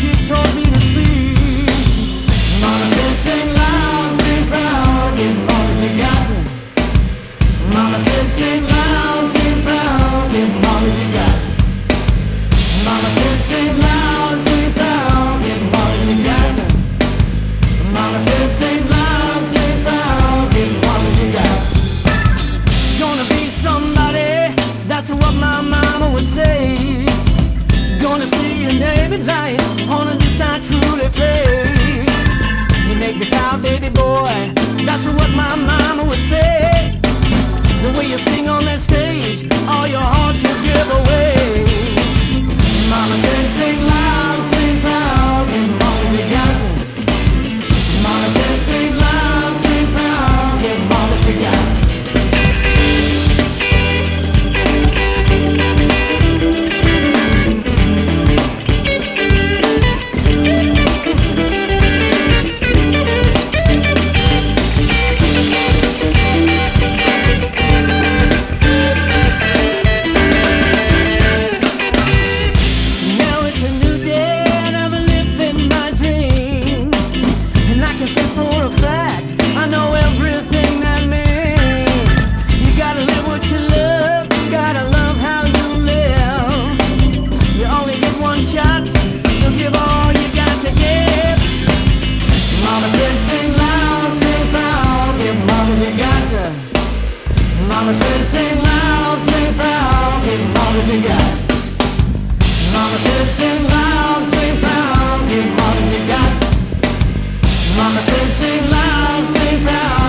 she taught me to see. Mama said, sing loud, sing proud, give all that you got. Mama said, sing loud, sing proud, give all that you got. Mama said, sing loud, sing proud, give all that you got. Mama said, sing loud, sing proud, give all that you got. Gonna be somebody, that's what my mama would say. Gonna see your name in lights, on this I truly pray. You make me proud, baby boy, that's what my mama would say. The way you sing on that stage, all your heart you give away. Mama said, sing loud, sing proud, give all that you got. Mama said, sing loud, sing proud, give all that you got. Mama said, sing loud, sing proud, give all that you got. Mama said, sing loud, sing proud, give all that you got. Mama said, sing loud, sing proud.